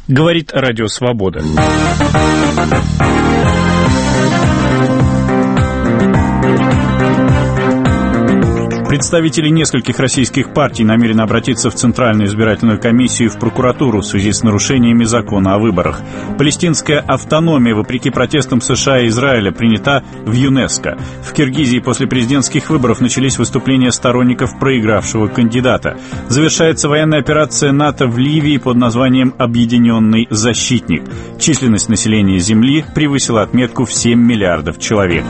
Говорит Радио Свобода. Представители нескольких российских партий намерены обратиться в Центральную избирательную комиссию и в прокуратуру в связи с нарушениями закона о выборах. Палестинская автономия, вопреки протестам США и Израиля, принята в ЮНЕСКО. В Киргизии после президентских выборов начались выступления сторонников проигравшего кандидата. Завершается военная операция НАТО в Ливии под названием «Объединенный защитник». Численность населения Земли превысила отметку в 7 миллиардов человек.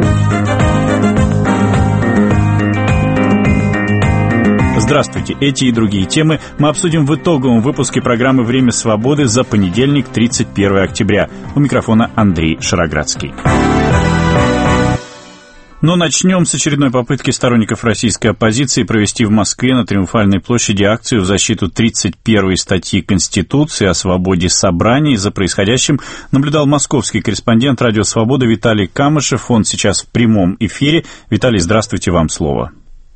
Здравствуйте! Эти и другие темы мы обсудим в итоговом выпуске программы «Время свободы» за понедельник, 31 октября. У микрофона Андрей Шароградский. Но начнем с очередной попытки сторонников российской оппозиции провести в Москве на Триумфальной площади акцию в защиту 31-й статьи Конституции о свободе собраний. За происходящим наблюдал московский корреспондент «Радио Свобода» Виталий Камышев. Он сейчас в прямом эфире. Виталий, здравствуйте, вам слово.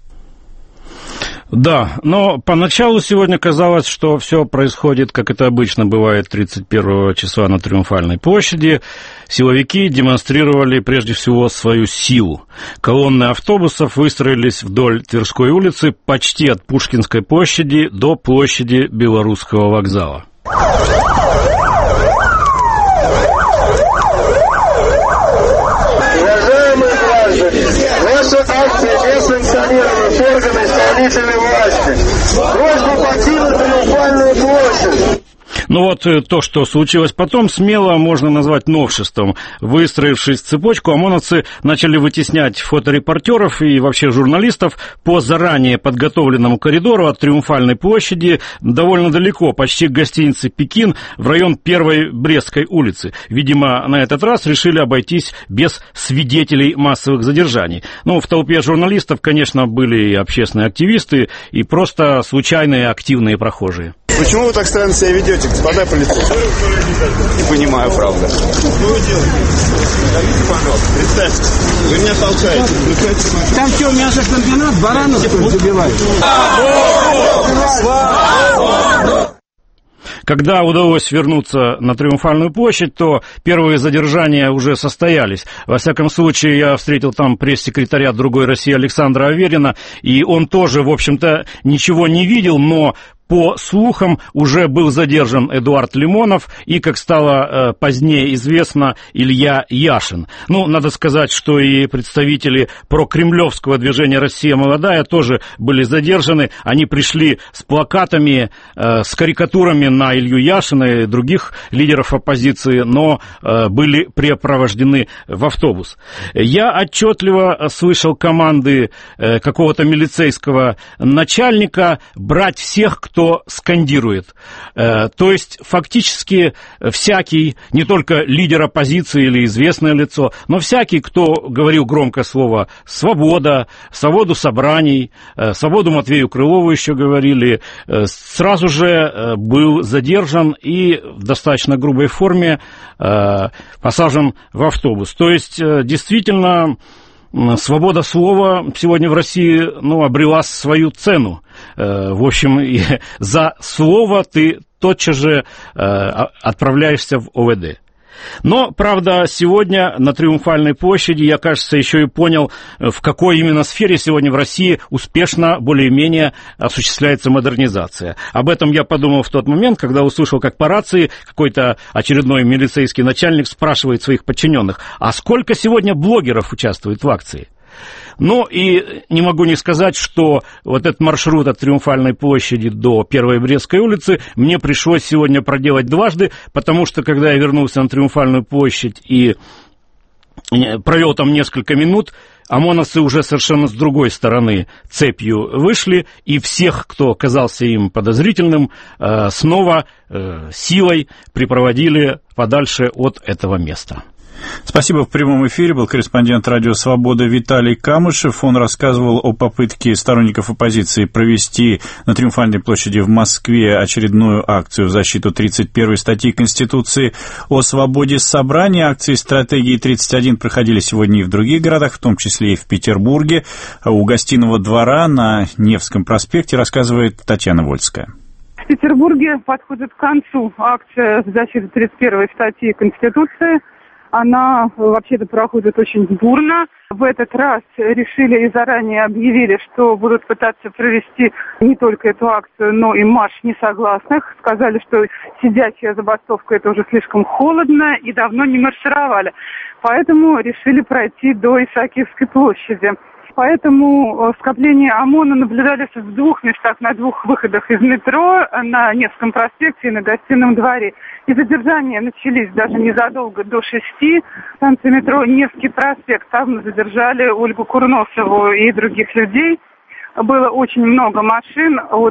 Да, но поначалу сегодня казалось, что все происходит, как это обычно бывает 31 числа на Триумфальной площади. Силовики демонстрировали прежде всего свою силу. Колонны автобусов выстроились вдоль Тверской улицы почти от Пушкинской площади до площади Белорусского вокзала. Наша акция не санкционирована с органами исполнительной власти. Просьба покинуть Триумфальную площадь. Ну вот то, что случилось потом, смело можно назвать новшеством. Выстроившись в цепочку, ОМОНовцы начали вытеснять фоторепортеров и вообще журналистов по заранее подготовленному коридору от Триумфальной площади довольно далеко, почти к гостинице «Пекин», в район 1-й Брестской улицы. Видимо, на этот раз решили обойтись без свидетелей массовых задержаний. Ну, в толпе журналистов, конечно, были и общественные активисты, и просто случайные активные прохожие. Почему вы так странно себя ведете, господа полицейские? Не понимаю, правда. Что вы делаете? Скажите, пожалуйста, представьте, вы меня толкаете. Там что, мясокомбинат, баранов забивают? Когда удалось вернуться на Триумфальную площадь, то первые задержания уже состоялись. Во всяком случае, я встретил там пресс-секретаря «Другой России» Александра Аверина, и он тоже, в общем-то, ничего не видел, но по слухам, уже был задержан Эдуард Лимонов и, как стало позднее известно, Илья Яшин. Ну, надо сказать, что и представители прокремлевского движения «Россия молодая» тоже были задержаны. Они пришли с плакатами, с карикатурами на Илью Яшина и других лидеров оппозиции, но были припровождены в автобус. Я отчетливо слышал команды какого-то милицейского начальника брать всех, кто скандирует. То есть, фактически, всякий, не только лидер оппозиции или известное лицо, но всякий, кто говорил громко слово «свобода», «свободу собраний», «свободу» Матвею Крылову еще говорили, сразу же был задержан и в достаточно грубой форме посажен в автобус. То есть, действительно, свобода слова сегодня в России, обрела свою цену. В общем, за слово ты тотчас же отправляешься в ОВД. Но, правда, сегодня на Триумфальной площади я, кажется, еще и понял, в какой именно сфере сегодня в России успешно, более-менее осуществляется модернизация. Об этом я подумал в тот момент, когда услышал, как по рации какой-то очередной милицейский начальник спрашивает своих подчиненных, а сколько сегодня блогеров участвует в акции? Ну, и не могу не сказать, что вот этот маршрут от Триумфальной площади до 1-й Брестской улицы мне пришлось сегодня проделать дважды, потому что, когда я вернулся на Триумфальную площадь и провел там несколько минут, ОМОНовцы уже совершенно с другой стороны цепью вышли, и всех, кто казался им подозрительным, снова силой припроводили подальше от этого места. Спасибо. В прямом эфире был корреспондент «Радио Свобода» Виталий Камышев. Он рассказывал о попытке сторонников оппозиции провести на Триумфальной площади в Москве очередную акцию в защиту 31-й статьи Конституции о свободе собрания. Акции «Стратегии 31» проходили сегодня и в других городах, в том числе и в Петербурге. У Гостиного двора на Невском проспекте рассказывает Татьяна Вольская. В Петербурге подходит к концу акция защиты 31-й статьи Конституции. Она вообще-то проходит очень бурно. В этот раз решили и заранее объявили, что будут пытаться провести не только эту акцию, но и марш несогласных. Сказали, что сидячая забастовка – это уже слишком холодно и давно не маршировали. Поэтому решили пройти до Исаакиевской площади. Поэтому скопление ОМОНа наблюдались в двух местах, на двух выходах из метро, на Невском проспекте и на Гостином дворе. И задержания начались даже незадолго до 6. Станция метро Невский проспект. Там задержали Ольгу Курносову и других людей. Было очень много машин, от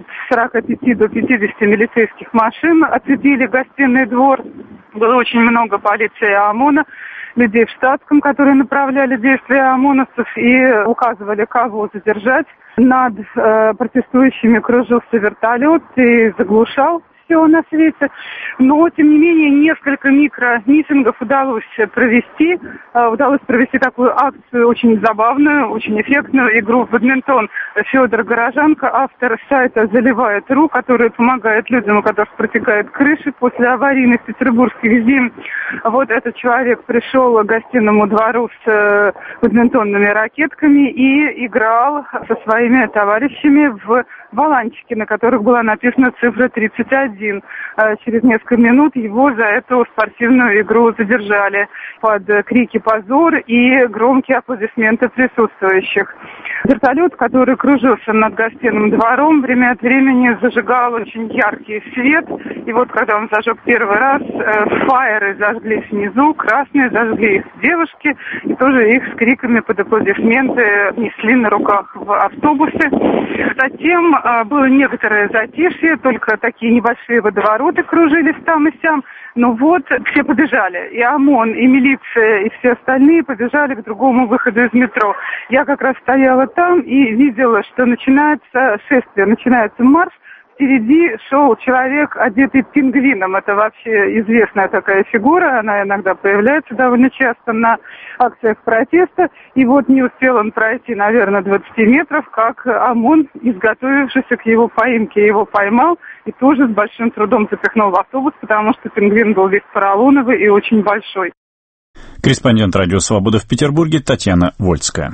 45 до 50 милицейских машин. Оцепили Гостиный двор. Было очень много полиции и ОМОНа, людей в штатском, которые направляли действия ОМОНовцев и указывали, кого задержать. Над протестующими кружился вертолет и заглушал все на свете. Но, тем не менее, несколько микромитингов удалось провести. Удалось провести такую акцию очень забавную, очень эффектную игру в бадминтон. Федор Горожанко, автор сайта «Заливает.ру», который помогает людям, у которых протекает крыша после аварийных петербургских зим. Вот этот человек пришел к Гостиному двору с бадминтонными ракетками и играл со своими товарищами в баланчики, на которых была написана цифра 31. Через несколько минут его за эту спортивную игру задержали под крики «позор» и громкие аплодисменты присутствующих. Вертолет, который кружился над Гостиным двором, время от времени зажигал очень яркий свет. И вот когда он зажег первый раз, фаеры зажглись внизу, красные зажгли их девушки, и тоже их с криками под аплодисменты несли на руках в автобусы. Затем было некоторое затишье, только такие небольшие водовороты кружились там и сям. Но вот все побежали, и ОМОН, и милиция, и все остальные побежали к другому выходу из метро. Я как раз стояла там и видела, что начинается шествие, начинается марш. Впереди шел человек, одетый пингвином. Это вообще известная такая фигура. Она иногда появляется довольно часто на акциях протеста. И вот не успел он пройти, наверное, 20 метров, как ОМОН, изготовившийся к его поимке, его поймал и тоже с большим трудом запихнул в автобус, потому что пингвин был весь поролоновый и очень большой. Корреспондент «Радио Свобода» в Петербурге Татьяна Вольская.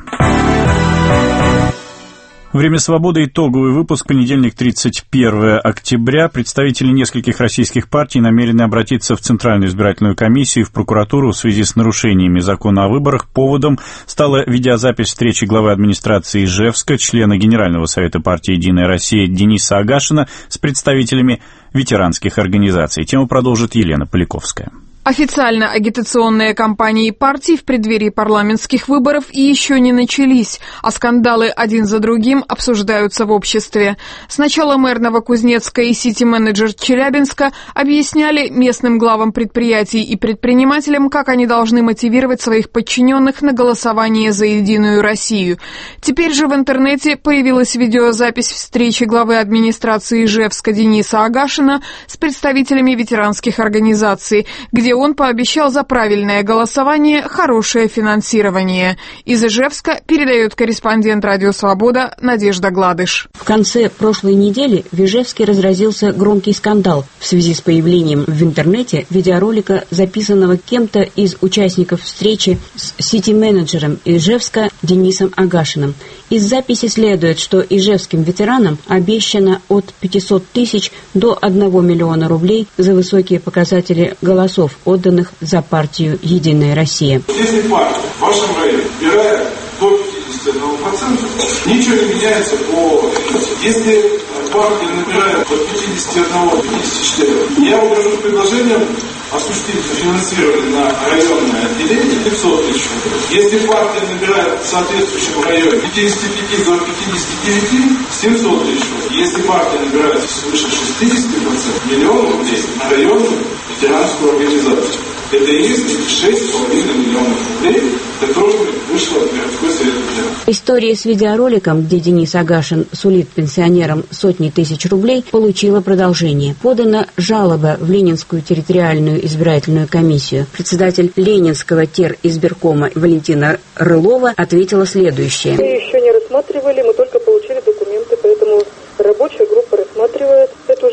Время свободы. Итоговый выпуск. Понедельник, 31 октября. Представители нескольких российских партий намерены обратиться в Центральную избирательную комиссию и в прокуратуру в связи с нарушениями закона о выборах. Поводом стала видеозапись встречи главы администрации Ижевска, члена Генерального совета партии «Единая Россия» Дениса Агашина с представителями ветеранских организаций. Тему продолжит Елена Поляковская. Официально агитационные кампании партий в преддверии парламентских выборов еще не начались, а скандалы один за другим обсуждаются в обществе. Сначала мэр Новокузнецка и сити-менеджер Челябинска объясняли местным главам предприятий и предпринимателям, как они должны мотивировать своих подчиненных на голосование за «Единую Россию». Теперь же в интернете появилась видеозапись встречи главы администрации Ижевска Дениса Агашина с представителями ветеранских организаций, где он пообещал за правильное голосование хорошее финансирование. Из Ижевска передает корреспондент «Радио Свобода» Надежда Гладыш. В конце прошлой недели в Ижевске разразился громкий скандал в связи с появлением в интернете видеоролика, записанного кем-то из участников встречи с сити-менеджером Ижевска Денисом Агашиным. Из записи следует, что ижевским ветеранам обещано от 500 тысяч до 1 миллиона рублей за высокие показатели голосов, отданных за партию «Единая Россия». Если партия в вашем районе набирает до 51%, ничего не меняется по финансу. Если партия набирает от 51 до 54, я ухожу с предложением осуществить финансирование на районное отделение 500 тысяч рублей. Если партия набирает в соответствующем районе 55 до 59, 700 тысяч рублей. Если партия набирает свыше 60%, миллион рублей на районную ветеранскую организацию. Это и есть 6,5 миллионов рублей, которыми вышло городской совет ветеранов. История с видеороликом, где Денис Агашин сулит пенсионерам сотни тысяч рублей, получила продолжение. Подана жалоба в Ленинскую территориальную избирательную комиссию. Председатель Ленинского теризбиркома Валентина Рылова ответила следующее. Мы еще не рассматривали, мы только получили документы, поэтому рабочая группа рассматривает эту жалобу.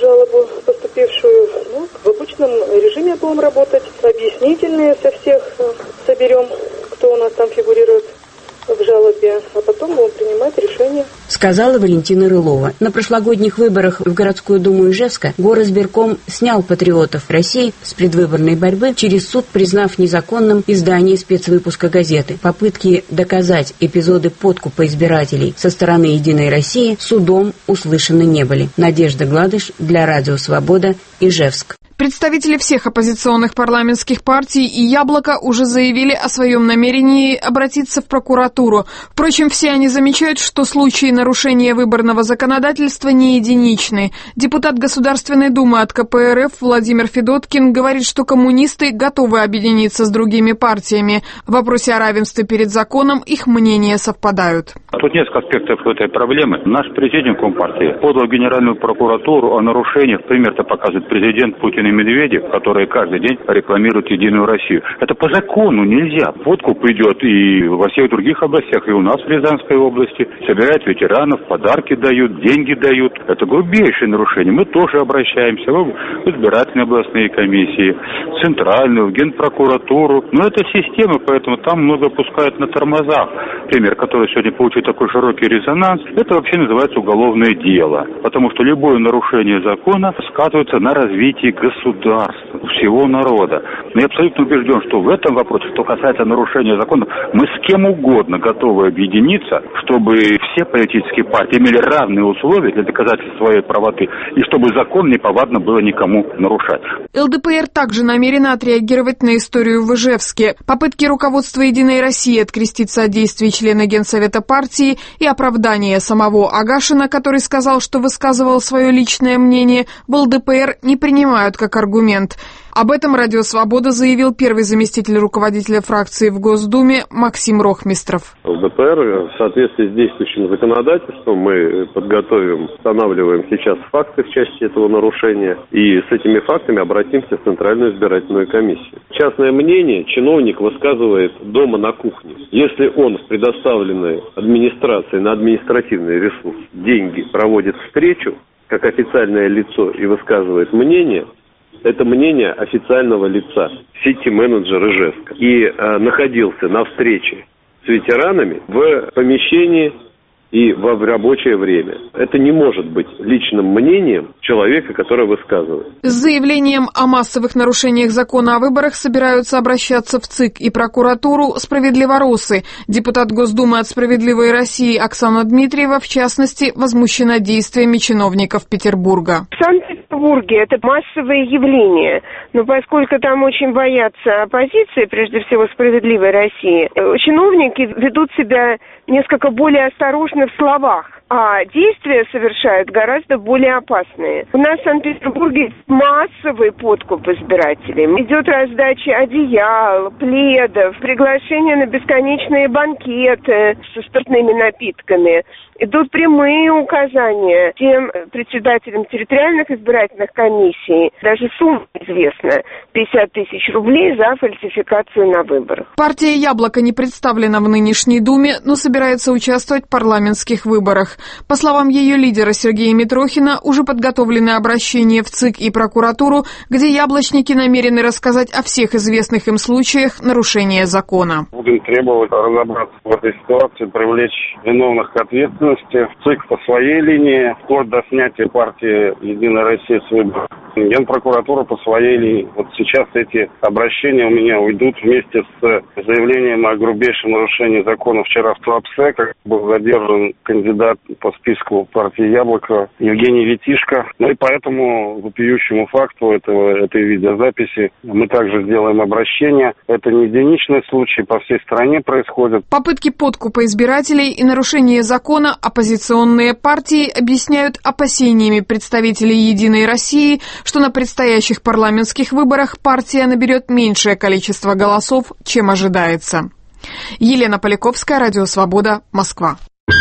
жалобу поступившую. В обычном режиме будем работать. Объяснительные со всех соберем, кто у нас там фигурирует в жалобе, а потом будем принимать решение. Сказала Валентина Рылова. На прошлогодних выборах в городскую думу Ижевска горосберком снял патриотов России с предвыборной борьбы, через суд признав незаконным издание спецвыпуска газеты. Попытки доказать эпизоды подкупа избирателей со стороны «Единой России» судом услышаны не были. Надежда Гладыш для Радио Свобода, Ижевск. Представители всех оппозиционных парламентских партий и «Яблоко» уже заявили о своем намерении обратиться в прокуратуру. Впрочем, все они замечают, что случаи нарушения выборного законодательства не единичны. Депутат Государственной Думы от КПРФ Владимир Федоткин говорит, что коммунисты готовы объединиться с другими партиями. В вопросе о равенстве перед законом их мнения совпадают. Тут несколько аспектов этой проблемы. Наш президент Компартии подал в Генеральную прокуратуру о нарушениях. Пример-то показывает президент Путин и Медведев, которые каждый день рекламируют «Единую Россию». Это по закону нельзя. Подкуп идет и во всех других областях, и у нас в Рязанской области. Собирают ветеранов, подарки дают, деньги дают. Это грубейшее нарушение. Мы тоже обращаемся в избирательные областные комиссии, в центральную, в Генпрокуратуру. Но это система, поэтому там много пускают на тормозах. Пример, который сегодня получил такой широкий резонанс, это вообще называется уголовное дело. Потому что любое нарушение закона сказывается на развитии государства, всего народа. Но я абсолютно убежден, что в этом вопросе, что касается нарушения закона, мы с кем угодно готовы объединиться, чтобы все политические партии имели равные условия для доказательства своей правоты, и чтобы закон неповадно было никому нарушать. ЛДПР также намерена отреагировать на историю в Ижевске. Попытки руководства «Единой России» откреститься от действий члена Генсовета партии и оправдание самого Агашина, который сказал, что высказывал свое личное мнение, в ЛДПР не принимают как аргумент. Об этом Радио Свобода заявил первый заместитель руководителя фракции в Госдуме Максим Рохмистров. ЛДПР в соответствии с действующим законодательством мы устанавливаем сейчас факты в части этого нарушения и с этими фактами обратимся в Центральную избирательную комиссию. Частное мнение чиновник высказывает дома на кухне. Если он в предоставленной администрации на административный ресурс деньги проводит встречу, как официальное лицо и высказывает мнение, это мнение официального лица, сити-менеджер Ижевска. И находился на встрече с ветеранами в помещении и в рабочее время. Это не может быть личным мнением человека, который высказывает. С заявлением о массовых нарушениях закона о выборах собираются обращаться в ЦИК и прокуратуру «Справедливоросы». Депутат Госдумы от «Справедливой России» Оксана Дмитриева, в частности, возмущена действиями чиновников Петербурга. В Санкт-Петербурге это массовое явление, но поскольку там очень боятся оппозиции, прежде всего «Справедливой России», чиновники ведут себя несколько более осторожно в словах, а действия совершают гораздо более опасные. У нас в Санкт-Петербурге массовый подкуп избирателей. Идет раздача одеял, пледов, приглашение на бесконечные банкеты со спиртными напитками. Идут прямые указания тем председателям территориальных избирательных комиссий. Даже сумма известна – 50 тысяч рублей за фальсификацию на выборах. Партия «Яблоко» не представлена в нынешней Думе, но собирается участвовать в парламентских выборах. По словам ее лидера Сергея Митрохина, уже подготовлены обращения в ЦИК и прокуратуру, где яблочники намерены рассказать о всех известных им случаях нарушения закона. Будем требовать разобраться в этой ситуации, привлечь виновных к ответственности. ЦИК по своей линии, вплоть до снятия партии «Единая Россия» с выборов. Генпрокуратура по своей линии. Вот сейчас эти обращения у меня уйдут вместе с заявлением о грубейшем нарушении закона. Вчера в Туапсе, как был задержан кандидат по списку партии «Яблоко» Евгений Витишко. Ну и по этому вопиющему факту этой видеозаписи мы также сделаем обращение. Это не единичный случай, по всей стране происходит. Попытки подкупа избирателей и нарушения закона оппозиционные партии объясняют опасениями представителей «Единой России», что на предстоящих парламентских выборах партия наберет меньшее количество голосов, чем ожидается. Елена Поляковская, Радио Свобода, Москва.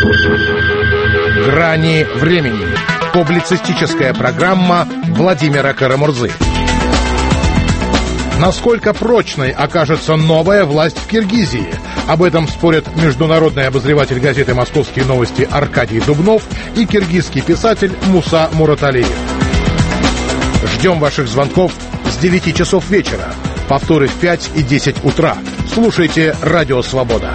Грани времени. Публицистическая программа Владимира Карамурзы. Насколько прочной окажется новая власть в Киргизии? Об этом спорят международный обозреватель газеты «Московские новости» Аркадий Дубнов и киргизский писатель Муса Мураталиев. Ждем ваших звонков с 9 часов вечера. Повторы в 5 и 10 утра. Слушайте «Радио Свобода».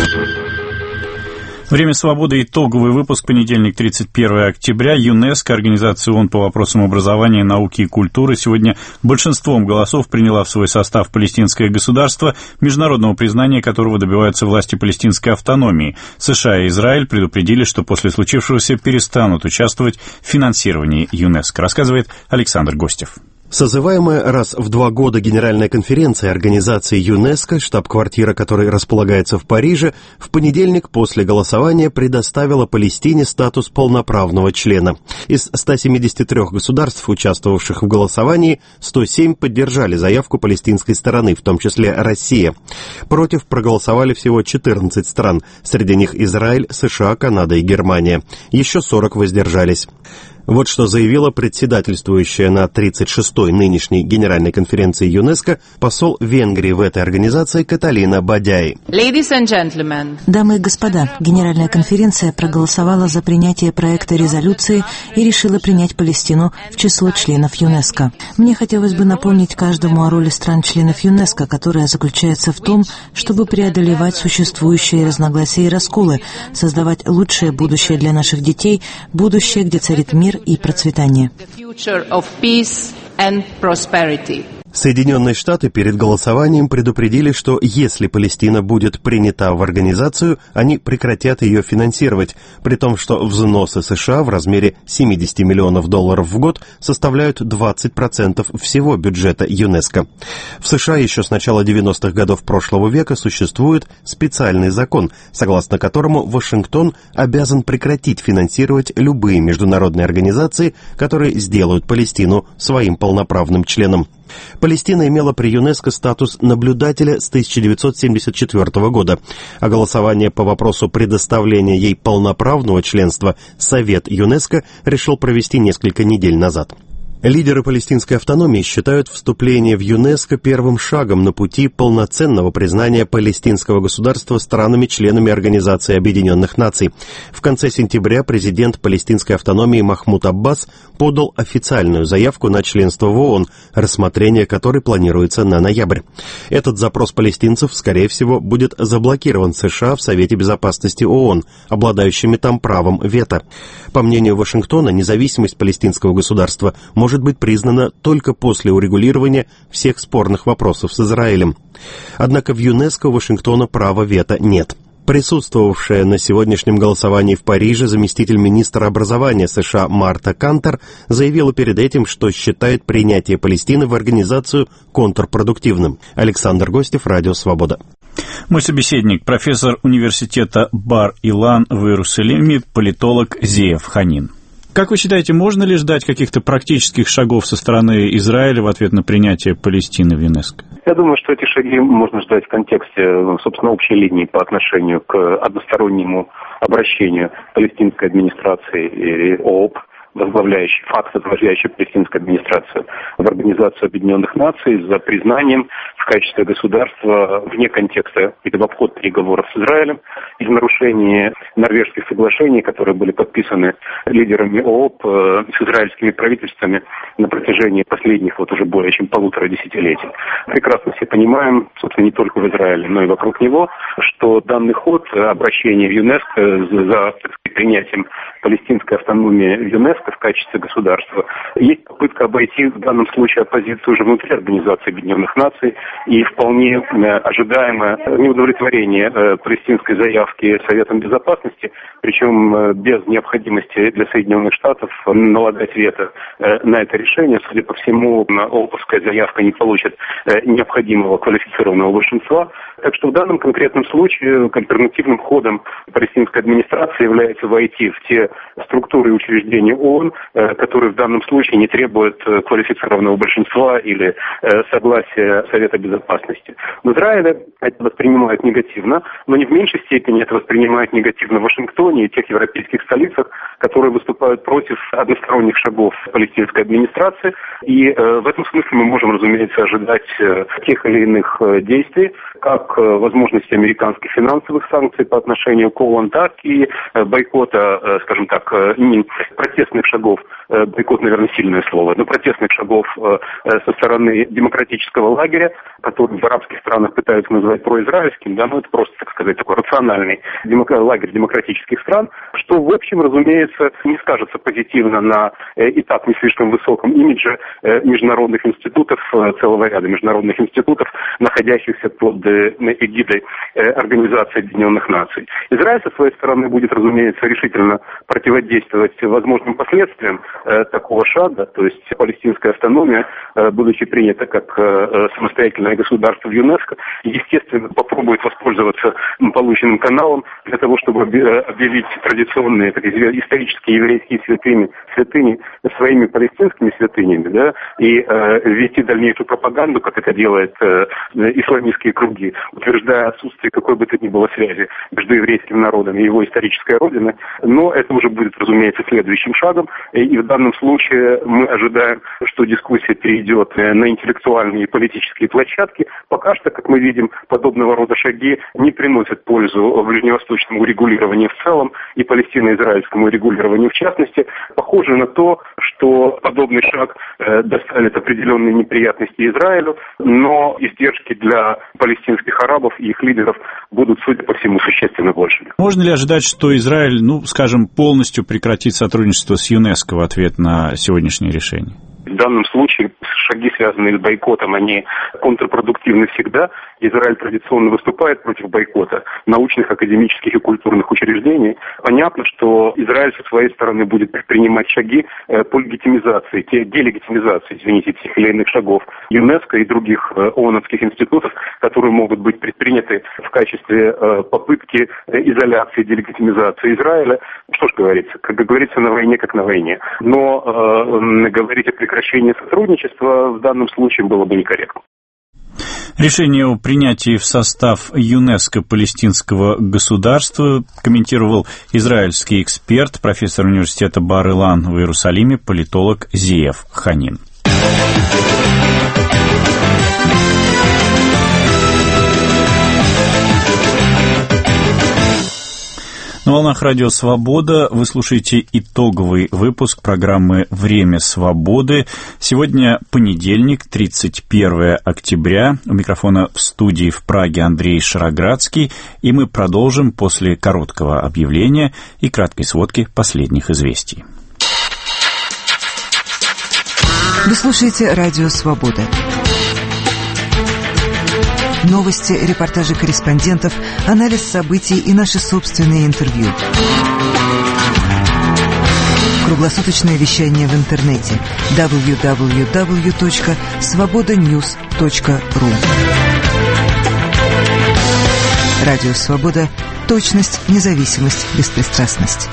Время свободы. Итоговый выпуск. Понедельник, 31 октября. ЮНЕСКО, Организация ООН по вопросам образования, науки и культуры, сегодня большинством голосов приняла в свой состав палестинское государство, международного признания которого добиваются власти палестинской автономии. США и Израиль предупредили, что после случившегося перестанут участвовать в финансировании ЮНЕСКО. Рассказывает Александр Гостев. Созываемая раз в 2 года Генеральная конференция организации ЮНЕСКО, штаб-квартира которой располагается в Париже, в понедельник после голосования предоставила Палестине статус полноправного члена. Из 173 государств, участвовавших в голосовании, 107 поддержали заявку палестинской стороны, в том числе Россия. Против проголосовали всего 14 стран, среди них Израиль, США, Канада и Германия. Еще 40 воздержались. Вот что заявила председательствующая на 36-й нынешней Генеральной конференции ЮНЕСКО посол Венгрии в этой организации Каталина Бадяи. Дамы и господа, Генеральная конференция проголосовала за принятие проекта резолюции и решила принять Палестину в число членов ЮНЕСКО. Мне хотелось бы напомнить каждому о роли стран-членов ЮНЕСКО, которая заключается в том, чтобы преодолевать существующие разногласия и расколы, создавать лучшее будущее для наших детей, будущее, где царит мир и процветание. Соединенные Штаты перед голосованием предупредили, что если Палестина будет принята в организацию, они прекратят ее финансировать, при том, что взносы США в размере $70 миллионов в год составляют 20% всего бюджета ЮНЕСКО. В США еще с начала 90-х годов прошлого века существует специальный закон, согласно которому Вашингтон обязан прекратить финансировать любые международные организации, которые сделают Палестину своим полноправным членом. Палестина имела при ЮНЕСКО статус наблюдателя с 1974 года, а голосование по вопросу предоставления ей полноправного членства Совет ЮНЕСКО решил провести несколько недель назад. Лидеры палестинской автономии считают вступление в ЮНЕСКО первым шагом на пути полноценного признания палестинского государства странами-членами Организации Объединенных Наций. В конце сентября президент палестинской автономии Махмуд Аббас подал официальную заявку на членство в ООН, рассмотрение которой планируется на ноябрь. Этот запрос палестинцев, скорее всего, будет заблокирован США в Совете Безопасности ООН, обладающими там правом вето. По мнению Вашингтона, независимость палестинского государства может быть признана только после урегулирования всех спорных вопросов с Израилем. Однако в ЮНЕСКО у Вашингтона права вето нет. Присутствовавшая на сегодняшнем голосовании в Париже заместитель министра образования США Марта Кантер заявила перед этим, что считает принятие Палестины в организацию контрпродуктивным. Александр Гостев, Радио Свобода. Мой собеседник, профессор университета Бар-Илан в Иерусалиме, политолог Зеев Ханин. Как вы считаете, можно ли ждать каких-то практических шагов со стороны Израиля в ответ на принятие Палестины в ЮНЕСКО? Я думаю, что эти шаги можно ждать в контексте, собственно, общей линии по отношению к одностороннему обращению палестинской администрации и ООП, возглавляющий палестинскую администрацию в Организацию Объединенных Наций за признанием в качестве государства вне контекста и в обход переговоров с Израилем и в нарушении норвежских соглашений, которые были подписаны лидерами ООП с израильскими правительствами на протяжении последних уже более чем 1,5 десятилетий. Прекрасно все понимаем, собственно, не только в Израиле, но и вокруг него, что данный ход обращения в ЮНЕСКО за принятием палестинской автономии в ЮНЕСКО в качестве государства есть попытка обойти в данном случае оппозицию уже внутри Организации Объединенных Наций и вполне ожидаемое неудовлетворение палестинской заявки Советом Безопасности, причем без необходимости для Соединенных Штатов налагать вето на это решение. Судя по всему, ООПовская заявка не получит необходимого квалифицированного большинства. Так что в данном конкретном случае альтернативным ходом палестинской администрации является войти в те структуры и учреждения ООН, которые в данном случае не требуют квалифицированного большинства или согласия Совета Безопасности. В Израиле это воспринимают негативно, но не в меньшей степени это воспринимают негативно в Вашингтоне и тех европейских столицах, которые выступают против односторонних шагов палестинской администрации. И в этом смысле мы можем, разумеется, ожидать тех или иных действий, как как возможности американских финансовых санкций по отношению к ООН, так и бойкота, скажем так, протестных шагов, бойкот, наверное, сильное слово, но протестных шагов со стороны демократического лагеря, который в арабских странах пытаются называть произраильским, да, но это просто, так сказать, такой рациональный лагерь демократических стран, что, в общем, разумеется, не скажется позитивно на и так не слишком высоком имидже международных институтов, целого ряда международных институтов, находящихся под эгидой Организации Объединенных Наций. Израиль, со своей стороны, будет, разумеется, решительно противодействовать возможным последствиям такого шага, то есть палестинская автономия, будучи принята как самостоятельное государство в ЮНЕСКО, естественно, попробует воспользоваться полученным каналом для того, чтобы объявить традиционные исторические еврейские святыни своими палестинскими святынями, да, и вести дальнейшую пропаганду, как это делают исламистские круги, утверждая отсутствие какой бы то ни было связи между еврейским народом и его исторической родиной. Но это уже будет, разумеется, следующим шагом, и в данном случае мы ожидаем, что дискуссия перейдет на интеллектуальные и политические площадки. Пока что, как мы видим, подобного рода шаги не приносят пользу ближневосточному регулированию в целом и палестино-израильскому регулированию в частности. Похоже на то, что подобный шаг доставит определенные неприятности Израилю, но издержки для палестинских арабов и их лидеров будут, судя по всему, существенно большими. Можно ли ожидать, что Израиль, скажем, полностью прекратит сотрудничество с ЮНЕСКО в ответ на сегодняшнее решение? В данном случае шаги, связанные с бойкотом, они контрпродуктивны всегда. Израиль традиционно выступает против бойкота научных, академических и культурных учреждений. Понятно, что Израиль со своей стороны будет предпринимать шаги по легитимизации, делегитимизации, тех или иных шагов ЮНЕСКО и других ООНовских институтов, которые могут быть предприняты в качестве попытки изоляции, делегитимизации Израиля. Что ж говорится, как говорится, на войне как на войне. Но говорить о прекращении сотрудничества в данном случае было бы некорректно. Решение о принятии в состав ЮНЕСКО палестинского государства комментировал израильский эксперт, профессор университета Бар-Илан в Иерусалиме, политолог Зиев Ханин. На волнах Радио Свобода вы слушаете итоговый выпуск программы «Время свободы». Сегодня понедельник, 31 октября. У микрофона в студии в Праге Андрей Шароградский. И мы продолжим после короткого объявления и краткой сводки последних известий. Вы слушаете Радио Свобода. Новости, репортажи корреспондентов, анализ событий и наши собственные интервью. Круглосуточное вещание в интернете www.svobodanews.ru. Радио Свобода. Точность, независимость, беспристрастность.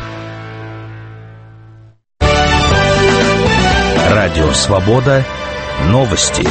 Радио Свобода. Новости.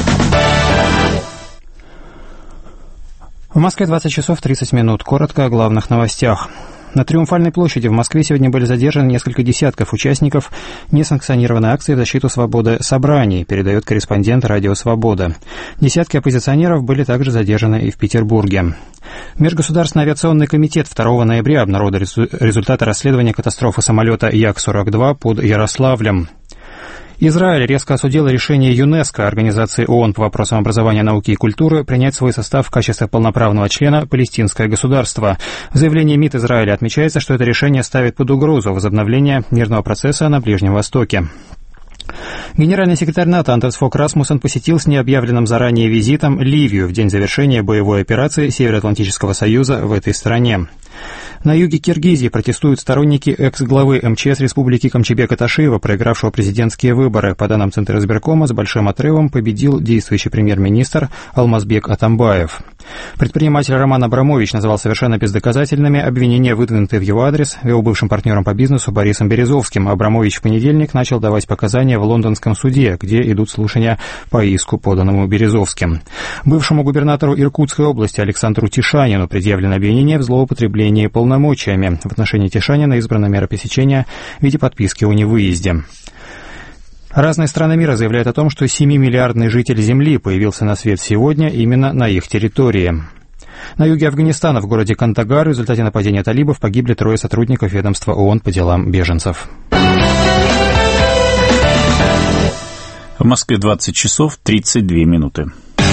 В Москве 20 часов 30 минут. Коротко о главных новостях. На Триумфальной площади в Москве сегодня были задержаны несколько десятков участников несанкционированной акции в защиту свободы собраний, передает корреспондент Радио Свобода. Десятки оппозиционеров были также задержаны и в Петербурге. Межгосударственный авиационный комитет 2 ноября обнародовал результаты расследования катастрофы самолета Як-42 под Ярославлем. Израиль резко осудил решение ЮНЕСКО, Организации ООН по вопросам образования, науки и культуры, принять в свой состав в качестве полноправного члена палестинское государство. В заявлении МИД Израиля отмечается, что это решение ставит под угрозу возобновление мирного процесса на Ближнем Востоке. Генеральный секретарь НАТО Андерс Фок Расмуссен посетил с необъявленным заранее визитом Ливию в день завершения боевой операции Североатлантического союза в этой стране. На юге Киргизии протестуют сторонники экс-главы МЧС Республики Камчебека-Ташиева, проигравшего президентские выборы. По данным Центра избиркома, с большим отрывом победил действующий премьер-министр Алмазбек Атамбаев. Предприниматель Роман Абрамович назвал совершенно бездоказательными обвинения, выдвинутые в его адрес его бывшим партнером по бизнесу Борисом Березовским. Абрамович в понедельник начал давать показания в лондонском суде, где идут слушания по иску, поданному Березовским. Бывшему губернатору Иркутской области Александру Тишанину предъявлено обвинение в злоупотреблении полномочиями. В отношении Тишанина избрана мера пресечения в виде подписки о невыезде. Разные страны мира заявляют о том, что 7-миллиардный житель Земли появился на свет сегодня именно на их территории. На юге Афганистана, в городе Кандагар, в результате нападения талибов погибли 3 сотрудников ведомства ООН по делам беженцев. В Москве 20 часов 32 минуты.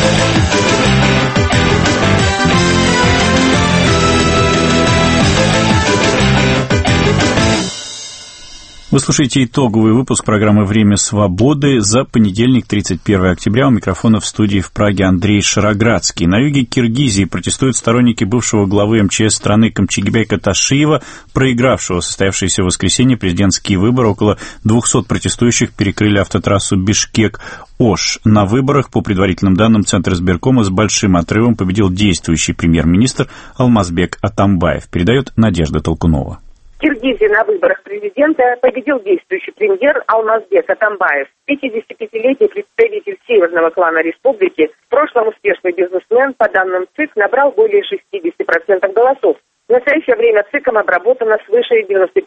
Вы слушаете итоговый выпуск программы «Время свободы» за понедельник, 31 октября. У микрофона в студии в Праге Андрей Шароградский. На юге Киргизии протестуют сторонники бывшего главы МЧС страны Камчегбека Ташиева, проигравшего состоявшиеся в воскресенье президентские выборы. Около 200 протестующих перекрыли автотрассу Бишкек-Ош. На выборах, по предварительным данным Центра избиркома, с большим отрывом победил действующий премьер-министр Алмазбек Атамбаев. Передает Надежда Толкунова. В Киргизии на выборах президента победил действующий премьер Алмазбек Атамбаев. 55-летний представитель северного клана республики, в прошлом успешный бизнесмен, по данным ЦИК, набрал более 60% голосов. В настоящее время ЦИКом обработано свыше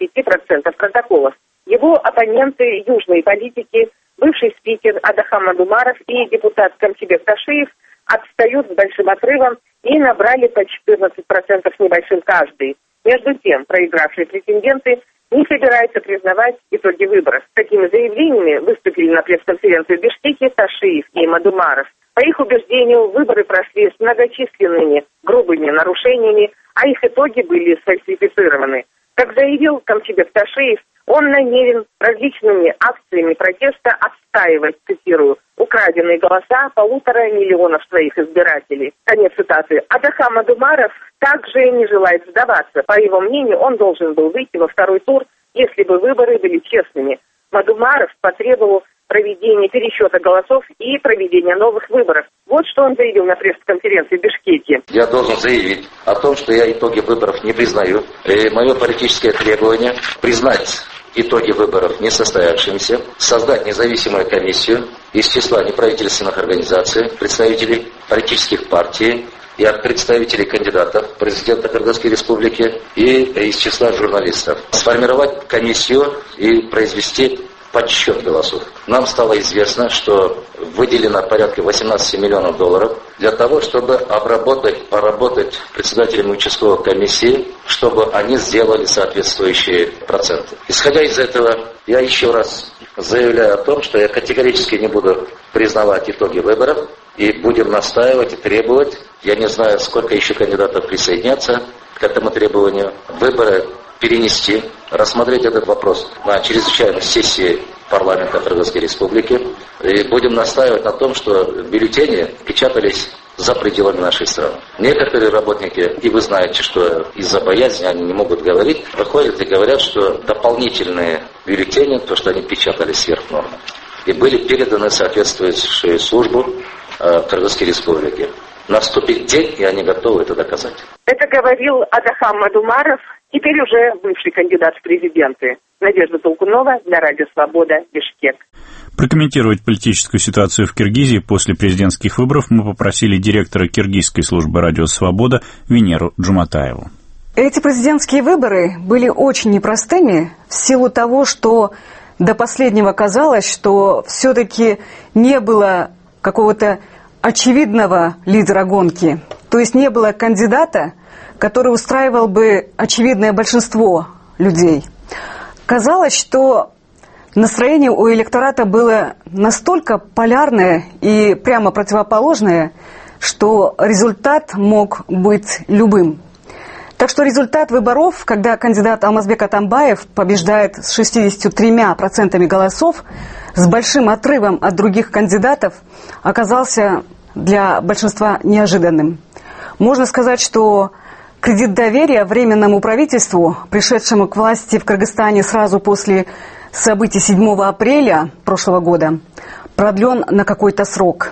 95% протоколов. Его оппоненты, южные политики, бывший спикер Адахам Адумаров и депутат Камчебек Ташиев отстают с большим отрывом и набрали по 14% с небольшим каждый. Между тем, проигравшие претенденты не собираются признавать итоги выборов. С такими заявлениями выступили на пресс-конференции в Бишкеке Ташиев и Мадумаров. По их убеждению, выборы прошли с многочисленными грубыми нарушениями, а их итоги были сфальсифицированы. Как заявил Камчебек Ташиев, он намерен различными акциями протеста отстаивать, цитирую, украденные голоса 1,5 миллиона своих избирателей. Конец цитаты. Адахам Адумаров также не желает сдаваться. По его мнению, он должен был выйти во второй тур, если бы выборы были честными. Мадумаров потребовал проведения пересчета голосов и проведения новых выборов. Вот что он заявил на пресс-конференции в Бишкеке. Я должен заявить о том, что я итоги выборов не признаю. И мое политическое требование признать итоги выборов несостоявшимися, создать независимую комиссию из числа неправительственных организаций, представителей политических партий и от представителей кандидатов президента Кыргызской республики и из числа журналистов. Сформировать комиссию и произвести подсчет голосов. Нам стало известно, что выделено порядка 18 миллионов долларов для того, чтобы поработать председателями участковой комиссии, чтобы они сделали соответствующие проценты. Исходя из этого, я еще раз заявляю о том, что я категорически не буду признавать итоги выборов и будем настаивать и требовать, я не знаю, сколько еще кандидатов присоединятся к этому требованию, выборы перенести, рассмотреть этот вопрос на чрезвычайной сессии парламента Кыргызской республики. И будем настаивать на том, что бюллетени печатались за пределами нашей страны. Некоторые работники, и вы знаете, что из-за боязни они не могут говорить, выходят и говорят, что дополнительные бюллетени, то, что они печатались сверх нормы, и были переданы соответствующую службу Кыргызской республики. Наступит день, и они готовы это доказать. Это говорил Адахам Мадумаров, теперь уже бывший кандидат в президенты. Надежда Толкунова для Радио Свобода, Бишкек. Прокомментировать политическую ситуацию в Киргизии после президентских выборов мы попросили директора киргизской службы «Радио Свобода» Венеру Джуматаеву. Эти президентские выборы были очень непростыми в силу того, что до последнего казалось, что все-таки не было какого-то очевидного лидера гонки. То есть не было кандидата, который устраивал бы очевидное большинство людей. Казалось, что настроение у электората было настолько полярное и прямо противоположное, что результат мог быть любым. Так что результат выборов, когда кандидат Алмазбек Атамбаев побеждает с 63% голосов, с большим отрывом от других кандидатов, оказался для большинства неожиданным. Можно сказать, что кредит доверия Временному правительству, пришедшему к власти в Кыргызстане сразу после событий 7 апреля прошлого года, продлен на какой-то срок.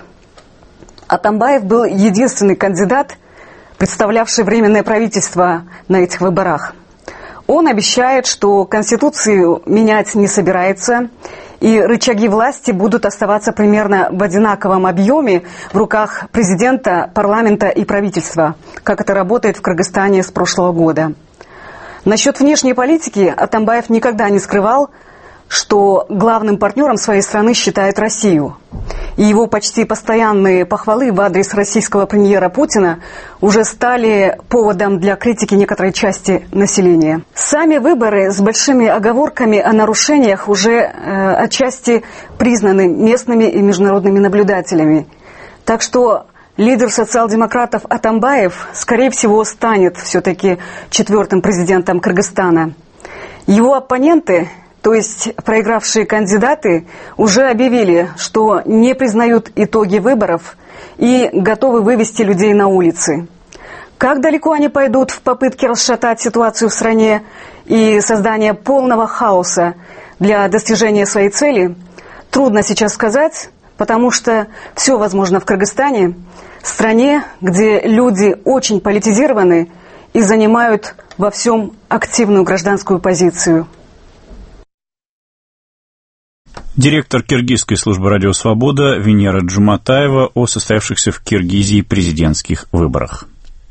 Атамбаев был единственный кандидат, представлявший Временное правительство на этих выборах. Он обещает, что Конституцию менять не собирается, и рычаги власти будут оставаться примерно в одинаковом объеме в руках президента, парламента и правительства, как это работает в Кыргызстане с прошлого года. Насчет внешней политики Атамбаев никогда не скрывал, что главным партнером своей страны считает Россию. и его почти постоянные похвалы в адрес российского премьера Путина уже стали поводом для критики некоторой части населения. Сами выборы с большими оговорками о нарушениях уже отчасти признаны местными и международными наблюдателями. Так что лидер социал-демократов Атамбаев, скорее всего, станет все-таки 4-м президентом Кыргызстана. Его оппоненты, то есть проигравшие кандидаты, уже объявили, что не признают итоги выборов и готовы вывести людей на улицы. Как далеко они пойдут в попытке расшатать ситуацию в стране и создания полного хаоса для достижения своей цели, трудно сейчас сказать, потому что все возможно в Кыргызстане, стране, где люди очень политизированы и занимают во всем активную гражданскую позицию. Директор Киргизской службы «Радио Свобода» Венера Джуматаева о состоявшихся в Киргизии президентских выборах.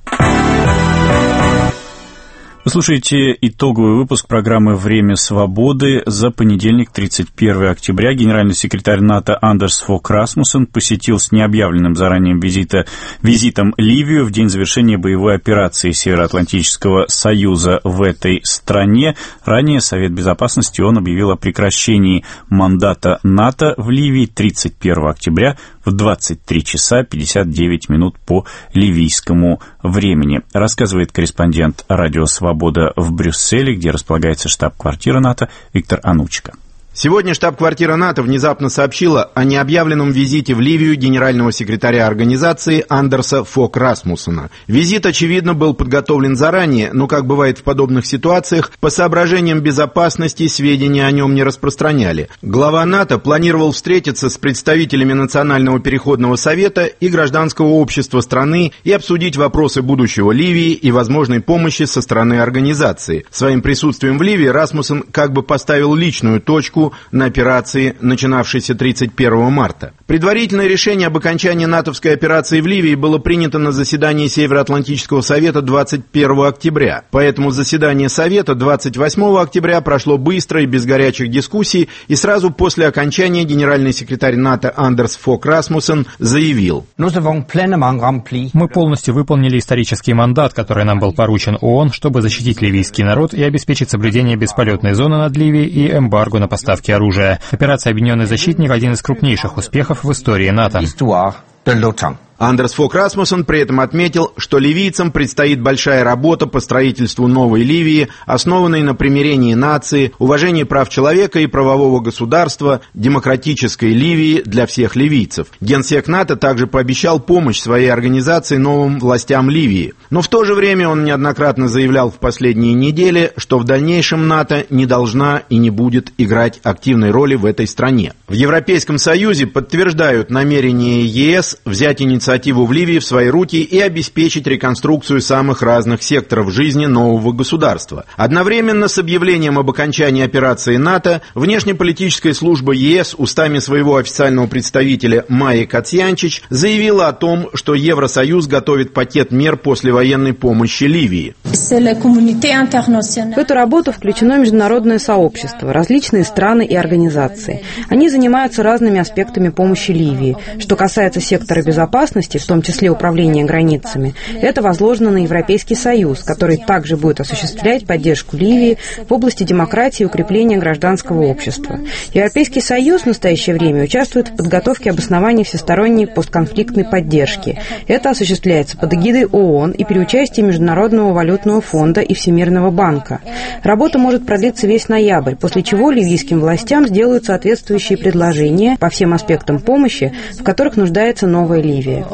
Вы слушаете итоговый выпуск программы «Время свободы» за понедельник, 31 октября. Генеральный секретарь НАТО Андерс Фок Расмуссен посетил с необъявленным заранее визитом Ливию в день завершения боевой операции Североатлантического союза в этой стране. Ранее Совет Безопасности ООН объявил о прекращении мандата НАТО в Ливии 31 октября в 23 часа 59 минут по ливийскому времени. Рассказывает корреспондент «Радио Свобода» в Брюсселе, где располагается штаб-квартира НАТО, Виктор Анучко. Сегодня штаб-квартира НАТО внезапно сообщила о необъявленном визите в Ливию генерального секретаря организации Андерса Фок Расмуссена. Визит, очевидно, был подготовлен заранее, но, как бывает в подобных ситуациях, по соображениям безопасности сведения о нем не распространяли. Глава НАТО планировал встретиться с представителями Национального переходного совета и гражданского общества страны и обсудить вопросы будущего Ливии и возможной помощи со стороны организации. Своим присутствием в Ливии Расмуссен как бы поставил личную точку на операции, начинавшейся 31 марта. Предварительное решение об окончании натовской операции в Ливии было принято на заседании Североатлантического совета 21 октября. Поэтому заседание Совета 28 октября прошло быстро и без горячих дискуссий, и сразу после окончания генеральный секретарь НАТО Андерс Фок Расмуссен заявил: «Мы полностью выполнили исторический мандат, который нам был поручен ООН, чтобы защитить ливийский народ и обеспечить соблюдение бесполетной зоны над Ливией и эмбарго на поставки оружия. Операция «Объединенный защитник» — один из крупнейших успехов в истории НАТО». Андерс Фок Расмуссен при этом отметил, что ливийцам предстоит большая работа по строительству новой Ливии, основанной на примирении нации, уважении прав человека и правового государства, демократической Ливии для всех ливийцев. Генсек НАТО также пообещал помощь своей организации новым властям Ливии. Но в то же время он неоднократно заявлял в последние недели, что в дальнейшем НАТО не должна и не будет играть активной роли в этой стране. В Европейском Союзе подтверждают намерение ЕС взять инициативу в Ливии в свои руки и обеспечить реконструкцию самых разных секторов жизни нового государства. Одновременно с объявлением об окончании операции НАТО внешнеполитическая служба ЕС устами своего официального представителя Майи Кацьянчич заявила о том, что Евросоюз готовит пакет мер послевоенной помощи Ливии. В эту работу включено международное сообщество, различные страны и организации. Они занимаются разными аспектами помощи Ливии. Что касается сектора безопасности, в том числе управления границами, это возложено на Европейский Союз, который также будет осуществлять поддержку Ливии в области демократии и укрепления гражданского общества. Европейский Союз в настоящее время участвует в подготовке обоснований всесторонней постконфликтной поддержки. Это осуществляется под эгидой ООН и при участии Международного валютного фонда и Всемирного банка. Работа может продлиться весь ноябрь, после чего ливийским властям сделают соответствующие предложения по всем аспектам помощи, в которых нуждается новая Ливия.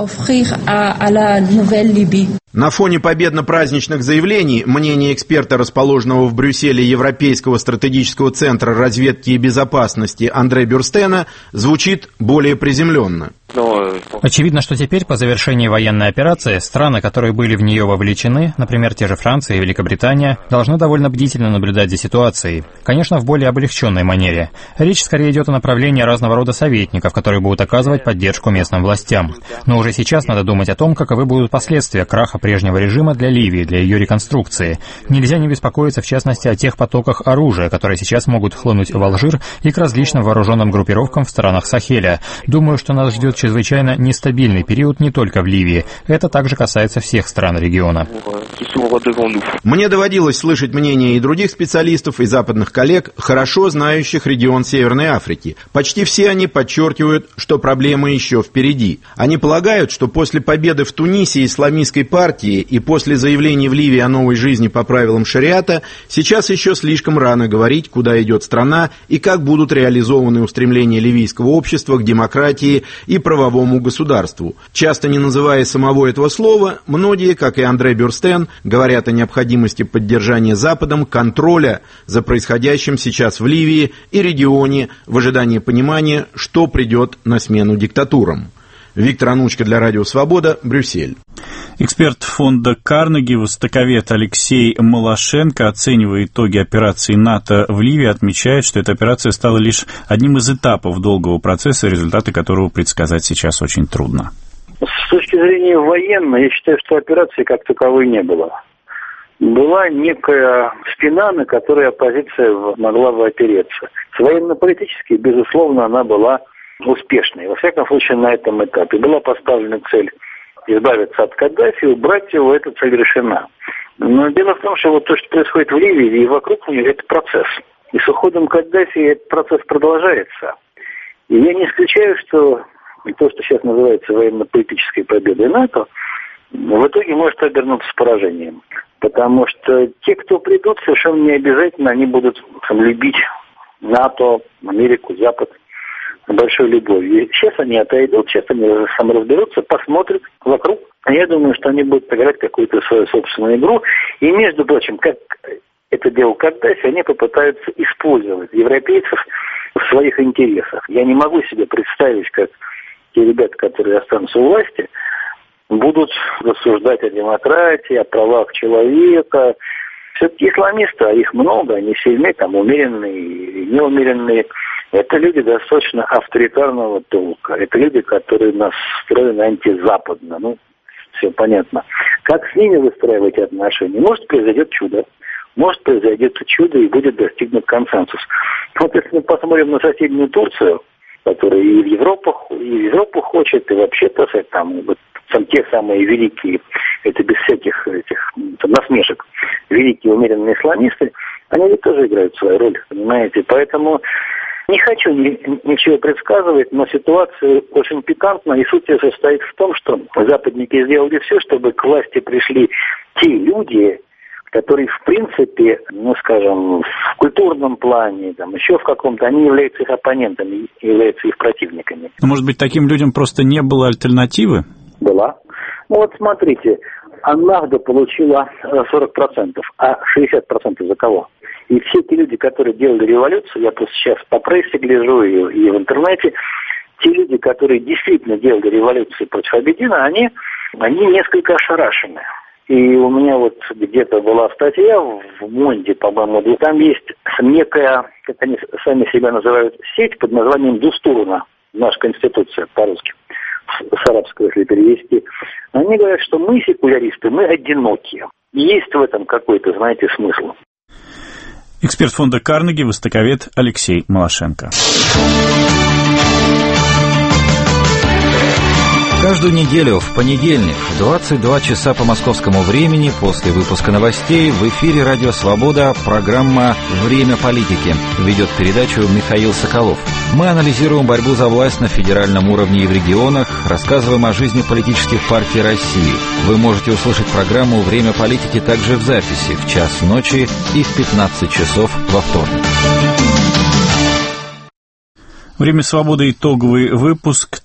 На фоне победно-праздничных заявлений мнение эксперта, расположенного в Брюсселе Европейского стратегического центра разведки и безопасности Андре Бюрстена, звучит более приземленно. Очевидно, что теперь, по завершении военной операции, страны, которые были в нее вовлечены, например, те же Франция и Великобритания, должны довольно бдительно наблюдать за ситуацией. Конечно, в более облегченной манере. Речь скорее идет о направлении разного рода советников, которые будут оказывать поддержку местным властям. Но уже сейчас надо думать о том, каковы будут последствия краха прежнего режима для Ливии, для ее реконструкции. Нельзя не беспокоиться, в частности, о тех потоках оружия, которые сейчас могут хлынуть в Алжир и к различным вооруженным группировкам в странах Сахеля. Думаю, что нас ждет чрезвычайно нестабильный период не только в Ливии. Это также касается всех стран региона. Мне доводилось слышать мнения и других специалистов, и западных коллег, хорошо знающих регион Северной Африки. Почти все они подчеркивают, что проблемы еще впереди. Они полагают, что после победы в Тунисе исламистской партии и после заявлений в Ливии о новой жизни по правилам шариата, сейчас еще слишком рано говорить, куда идет страна и как будут реализованы устремления ливийского общества к демократии и правовому государству. Часто не называя самого этого слова, многие, как и Андре Бюрстен, говорят о необходимости поддержания Западом контроля за происходящим сейчас в Ливии и регионе в ожидании понимания, что придет на смену диктатурам. Виктор Анучко для Радио Свобода, Брюссель. Эксперт фонда Карнеги, востоковед Алексей Малашенко, оценивая итоги операции НАТО в Ливии, отмечает, что эта операция стала лишь одним из этапов долгого процесса, результаты которого предсказать сейчас очень трудно. С точки зрения военной, я считаю, что операции как таковой не было. Была некая спина, на которой оппозиция могла бы опереться. С военно-политически, безусловно, она была успешной. Во всяком случае, на этом этапе была поставлена цель избавиться от Каддафи, убрать его, эта цель решена. Но дело в том, что вот то, что происходит в Ливии и вокруг нее, это процесс. И с уходом Каддафи этот процесс продолжается. И я не исключаю, что то, что сейчас называется военно-политической победой НАТО, в итоге может обернуться поражением. Потому что те, кто придут, совершенно не обязательно они будут любить НАТО, Америку, Запад большой любовью. И сейчас они отойдут, сейчас они саморазберутся, посмотрят вокруг. Я думаю, что они будут играть какую-то свою собственную игру. И, между прочим, как это делал Каддафи, они попытаются использовать европейцев в своих интересах. Я не могу себе представить, как те ребята, которые останутся у власти, будут рассуждать о демократии, о правах человека. Все-таки исламисты, а их много, они сильны, там умеренные и неумеренные. Это люди достаточно авторитарного толка. Это люди, которые настроены антизападно. Ну, все понятно. Как с ними выстраивать отношения? Может, произойдет чудо. Может, произойдет чудо и будет достигнут консенсус. Вот если мы посмотрим на соседнюю Турцию, которая и в Европу хочет, и вообще-то там те самые великие, это без всяких этих насмешек, великие умеренные исламисты, они ведь тоже играют свою роль, понимаете? Поэтому не хочу ничего предсказывать, но ситуация очень пикантна, и суть ее состоит в том, что западники сделали все, чтобы к власти пришли те люди, которые, в принципе, ну, скажем, в культурном плане, там, еще в каком-то, они являются их оппонентами, являются их противниками. Но, может быть, таким людям просто не было альтернативы? Была. Ну, вот смотрите, Аннахда получила 40%, а 60% за кого? И все те люди, которые делали революцию, я просто сейчас по прессе гляжу и в интернете, те люди, которые действительно делали революцию против Абедина, они несколько ошарашены. И у меня вот где-то была статья в Монде, по-моему, где там есть некая, как они сами себя называют, сеть под названием Дустурна, наша конституция по-русски, с арабского, если перевести. Они говорят, что мы, секуляристы, мы одинокие. И есть в этом какой-то, знаете, смысл. Эксперт фонда Карнеги, востоковед Алексей Малашенко. Каждую неделю в понедельник в 22 часа по московскому времени после выпуска новостей в эфире «Радио Свобода» программа «Время политики». Ведет передачу Михаил Соколов. Мы анализируем борьбу за власть на федеральном уровне и в регионах, рассказываем о жизни политических партий России. Вы можете услышать программу «Время политики» также в записи в час ночи и в 15 часов во вторник. Время свободы, итоговый выпуск,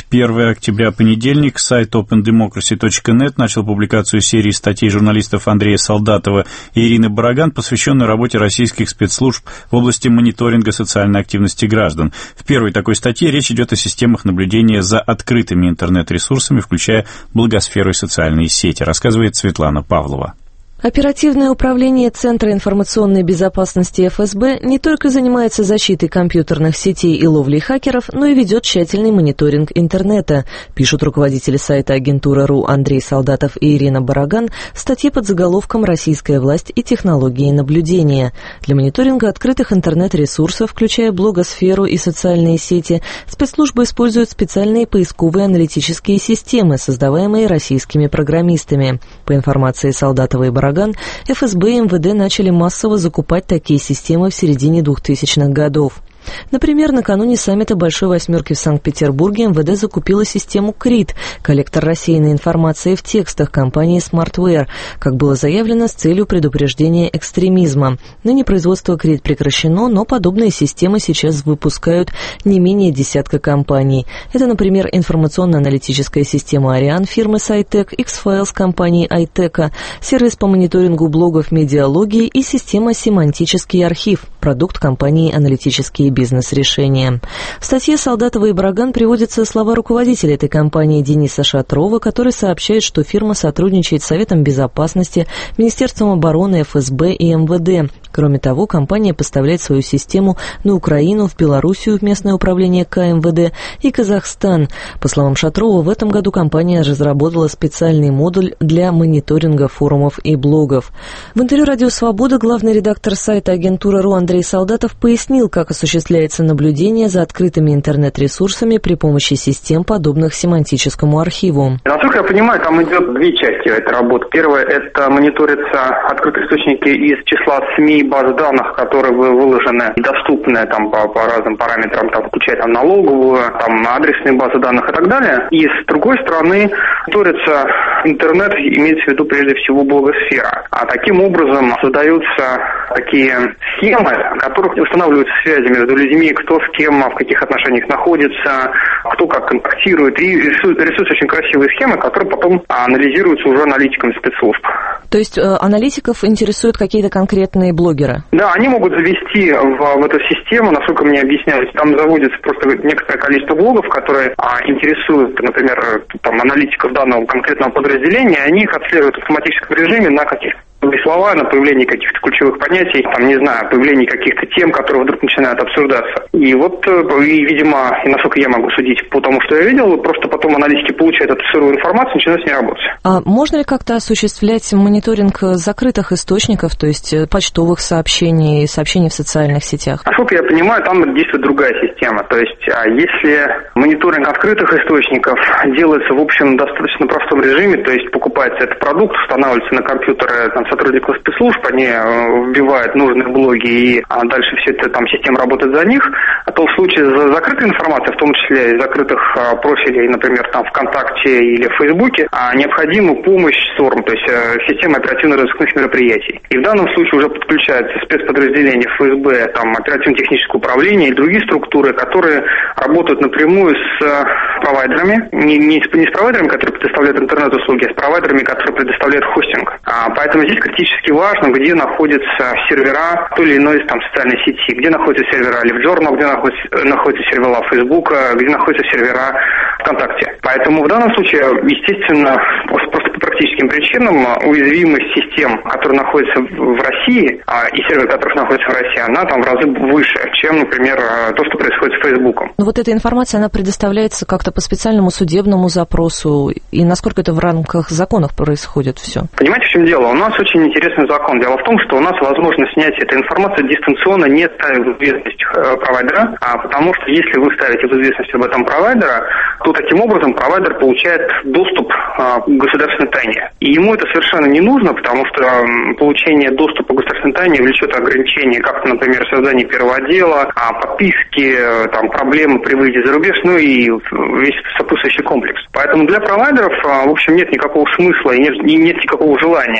31 октября, понедельник. Сайт opendemocracy.net начал публикацию серии статей журналистов Андрея Солдатова и Ирины Бараган, посвященной работе российских спецслужб в области мониторинга социальной активности граждан. В первой такой статье речь идет о системах наблюдения за открытыми интернет-ресурсами, включая благосферу и социальные сети, рассказывает Светлана Павлова. Оперативное управление Центра информационной безопасности ФСБ не только занимается защитой компьютерных сетей и ловлей хакеров, но и ведет тщательный мониторинг интернета, пишут руководители сайта Агентура.ру Андрей Солдатов и Ирина Бараган в статье под заголовком «Российская власть и технологии наблюдения». Для мониторинга открытых интернет-ресурсов, включая блогосферу и социальные сети, спецслужбы используют специальные поисковые аналитические системы, создаваемые российскими программистами. По информации Солдатова и Бараган, ФСБ и МВД начали массово закупать такие системы в середине 2000-х годов. Например, накануне саммита Большой Восьмерки в Санкт-Петербурге МВД закупила систему КРИТ, коллектор рассеянной информации в текстах компании SmartWare, как было заявлено, с целью предупреждения экстремизма. Ныне производство КРИТ прекращено, но подобные системы сейчас выпускают не менее десятка компаний. Это, например, информационно-аналитическая система Ариан фирмы Sitec, X-Files компании iTeca, сервис по мониторингу блогов Медиалогии и система Семантический архив, продукт компании Аналитические бизнес-решения. В статье Солдатова и Бараган приводятся слова руководителя этой компании Дениса Шатрова, который сообщает, что фирма сотрудничает с Советом Безопасности, Министерством обороны, ФСБ и МВД. Кроме того, компания поставляет свою систему на Украину, в Белоруссию, в местное управление КМВД и Казахстан. По словам Шатрова, в этом году компания разработала специальный модуль для мониторинга форумов и блогов. В интервью «Радио Свобода» главный редактор сайта Агентура.ру Андрей Солдатов пояснил, как осуществляется наблюдение за открытыми интернет-ресурсами при помощи систем, подобных семантическому архиву. Насколько я понимаю, там идет две части этой работы. Первое – это мониторятся открытые источники из числа СМИ, баз данных, которые выложены и доступны там, по разным параметрам, там, включая там, налоговую, там, адресные базы данных и так далее. И с другой стороны, мониторится интернет, имеется в виду прежде всего блогосфера. А таким образом создаются такие схемы, в которых устанавливаются связи между людьми, кто с кем, в каких отношениях находится, кто как контактирует. И рисуются очень красивые схемы, которые потом анализируются уже аналитиками спецслужб. То есть аналитиков интересуют какие-то конкретные блогеры? Да, они могут завести в эту систему, насколько мне объясняют, там заводится просто некоторое количество блогов, которые интересуют, например, там, аналитиков данного конкретного подразделения, они их отслеживают в автоматическом режиме на каких-то слова, на появление каких-то ключевых понятий, там, не знаю, появление каких-то тем, которые вдруг начинают обсуждаться. И вот, и, видимо, и насколько я могу судить по тому, что я видел, просто потом аналитики получают эту сырую информацию и начинают с ней работать. А можно ли как-то осуществлять мониторинг закрытых источников, то есть почтовых сообщений, сообщений в социальных сетях? Насколько я понимаю, там действует другая система. То есть, если мониторинг открытых источников делается, в общем, достаточно простом режиме, то есть покупается этот продукт, устанавливается на компьютеры там, сотрудников спецслужб, они вбивают нужные блоги, и дальше все это там система работает за них, то в случае с закрытой информацией, в том числе из закрытых профилей, например, там ВКонтакте или в Фейсбуке, необходима помощь СОРМ, то есть система оперативно-розыскных мероприятий. И в данном случае уже подключаются спецподразделения ФСБ, там оперативно-техническое управление и другие структуры, которые работают напрямую с провайдерами, не с провайдерами, которые предоставляют интернет-услуги, а с провайдерами, которые предоставляют хостинг. Поэтому здесь критически важно, где находятся сервера той или иной там, социальной сети, где находятся сервера LiveJournal, где находятся сервера Facebook, где находятся сервера ВКонтакте. Поэтому в данном случае, естественно, просто по практическим причинам уязвимость систем, которые находятся в России, и серверы, которые находятся в России, она там в разы выше, чем, например, то, что происходит с Фейсбуком. Но вот эта информация, она предоставляется как-то по специальному судебному запросу, и насколько это в рамках законов происходит все? Понимаете, в чем дело? У нас очень интересный закон. Дело в том, что у нас возможно снять эту информацию дистанционно, не ставя в известность провайдера, потому что если вы ставите в известность об этом провайдера, то таким образом провайдер получает доступ к государственной тайне. И ему это совершенно не нужно, потому что получение доступа к государственной тайне влечет ограничения, как, например, создание первого отдела, подписки, там, проблемы при выезде за рубеж, ну и весь сопутствующий комплекс. Поэтому для провайдеров, в общем, нет никакого смысла и нет никакого желания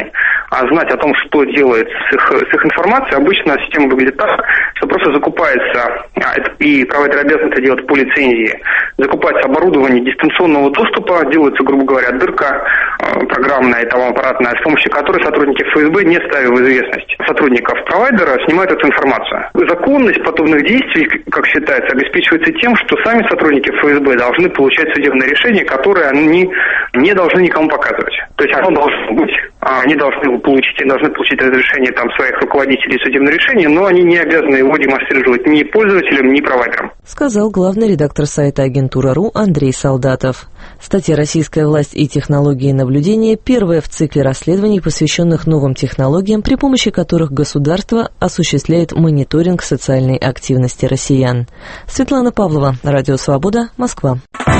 знать о том, что делает с их информацией, обычно система выглядит так, что просто закупается, и провайдер обязан это делать по лицензии, закупается оборудование дистанционного доступа, делается, грубо говоря, дырка программная и аппаратная, с помощью которой сотрудники ФСБ, не ставя в известность сотрудников провайдера, снимают эту информацию. Законность подобных действий, как считается, обеспечивается тем, что сами сотрудники ФСБ должны получать судебное решение, которое они не должны никому показывать. То есть оно должно быть, они должны получить разрешение своих руководителей судебного решения, но они не обязаны его демонстрировать ни пользователям, ни провайдерам. Сказал главный редактор сайта Агентура.ру Андрей Солдатов. Статья «Российская власть и технологии наблюдения» первая в цикле расследований, посвященных новым технологиям, при помощи которых государство осуществляет мониторинг социальной активности россиян. Светлана Павлова, Радио Свобода, Москва.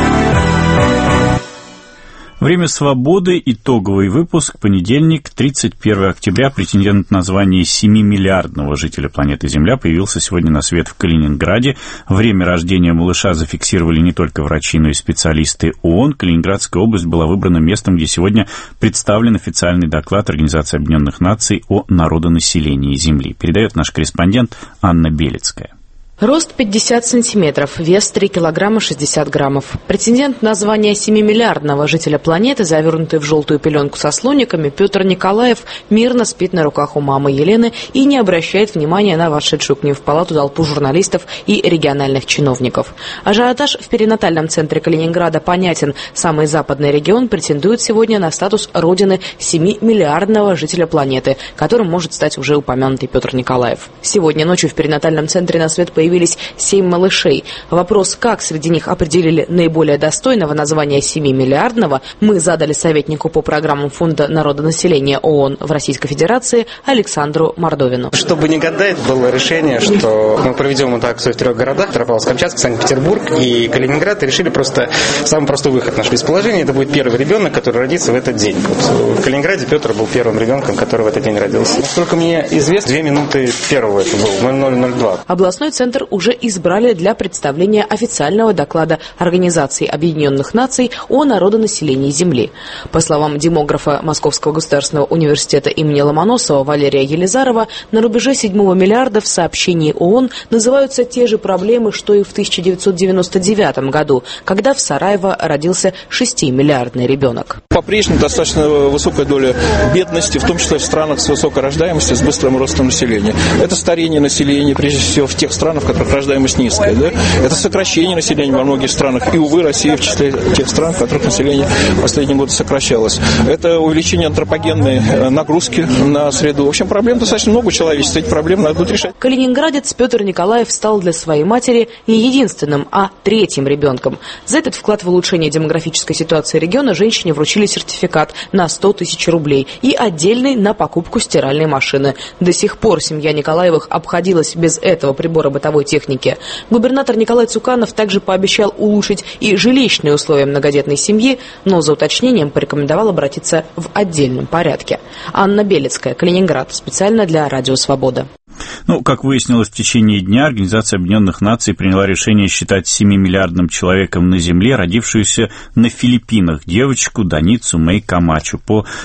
Время свободы. Итоговый выпуск. Понедельник, 31 октября. Претендент на звание 7-миллиардного жителя планеты Земля появился сегодня на свет в Калининграде. Время рождения малыша зафиксировали не только врачи, но и специалисты ООН. Калининградская область была выбрана местом, где сегодня представлен официальный доклад Организации Объединенных Наций о народонаселении Земли. Передает наш корреспондент Анна Белецкая. Рост 50 сантиметров, вес 3 килограмма 60 граммов. Претендент на звание 7-миллиардного жителя планеты, завернутый в желтую пеленку со слониками, Петр Николаев мирно спит на руках у мамы Елены и не обращает внимания на вошедшую к ним в палату толпу журналистов и региональных чиновников. Ажиотаж в перинатальном центре Калининграда понятен. Самый западный регион претендует сегодня на статус родины 7-миллиардного жителя планеты, которым может стать уже упомянутый Петр Николаев. Сегодня ночью в перинатальном центре на свет появились 7 малышей. Вопрос, как среди них определили наиболее достойного названия 7-миллиардного, мы задали советнику по программам Фонда народонаселения ООН в Российской Федерации Александру Мордовину. Чтобы не гадать, было решение, что мы проведем эту акцию в 3 городах: Петропавловск-Камчатск, Санкт-Петербург и Калининград. И решили просто самый простой выход нашли из положения. Это будет первый ребенок, который родится в этот день. Вот в Калининграде Петр был первым ребенком, который в этот день родился. Насколько мне известно, 2 минуты первого это был, 00:02. Областной центр уже избрали для представления официального доклада Организации Объединенных Наций о народонаселении Земли. По словам демографа Московского государственного университета имени Ломоносова Валерия Елизарова, на рубеже 7-го миллиарда в сообщении ООН называются те же проблемы, что и в 1999 году, когда в Сараево родился 6-миллиардный ребенок. По-прежнему достаточно высокая доля бедности, в том числе в странах с высокой рождаемостью, с быстрым ростом населения. Это старение населения, прежде всего, в тех странах, в которых рождаемость низкая. Да? Это сокращение населения во многих странах. И, увы, Россия в числе тех стран, в которых население в последние годы сокращалось. Это увеличение антропогенной нагрузки на среду. В общем, проблем достаточно много у человечества. Эти проблемы надо будет решать. Калининградец Петр Николаев стал для своей матери не единственным, а 3-м ребенком. За этот вклад в улучшение демографической ситуации региона женщине вручили сертификат на 100 тысяч рублей и отдельный на покупку стиральной машины. До сих пор семья Николаевых обходилась без этого прибора бытовой техники. Губернатор Николай Цуканов также пообещал улучшить и жилищные условия многодетной семьи, но за уточнением порекомендовал обратиться в отдельном порядке. Анна Белецкая, Калининград, специально для Радио Свобода. Как выяснилось, в течение дня Организация Объединенных Наций приняла решение считать 7-миллиардным человеком на Земле родившуюся на Филиппинах девочку Даницу Мэй Камачу.